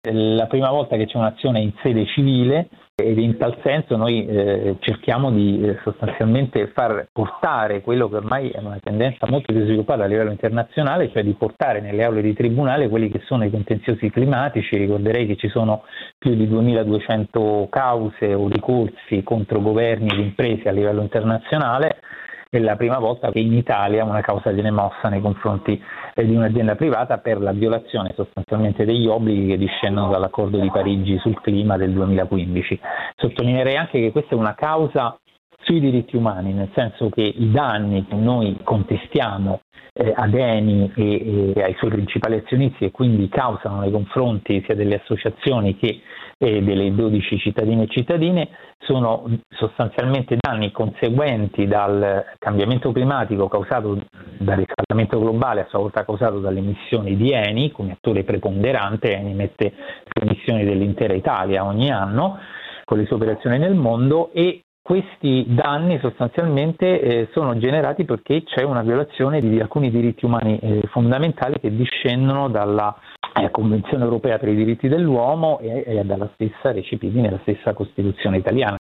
la prima volta che c'è un'azione in sede civile, ed in tal senso noi cerchiamo di sostanzialmente far portare quello che ormai è una tendenza molto più sviluppata a livello internazionale, cioè di portare nelle aule di tribunale quelli che sono i contenziosi climatici. Ricorderei che ci sono più di 2200 cause o ricorsi contro governi ed imprese a livello internazionale. È la prima volta che in Italia una causa viene mossa nei confronti di un'azienda privata per la violazione sostanzialmente degli obblighi che discendono dall'accordo di Parigi sul clima del 2015. Sottolineerei anche che questa è una causa sui diritti umani, nel senso che i danni che noi contestiamo ad Eni e ai suoi principali azionisti, e quindi causano nei confronti sia delle associazioni che delle 12 cittadine e cittadine, sono sostanzialmente danni conseguenti dal cambiamento climatico causato dal riscaldamento globale, a sua volta causato dalle emissioni di Eni come attore preponderante. Eni emette le emissioni dell'intera Italia ogni anno con le sue operazioni nel mondo, e questi danni sostanzialmente sono generati perché c'è una violazione di alcuni diritti umani fondamentali che discendono dalla Convenzione europea per i diritti dell'uomo e dalla stessa recepiti nella stessa Costituzione italiana.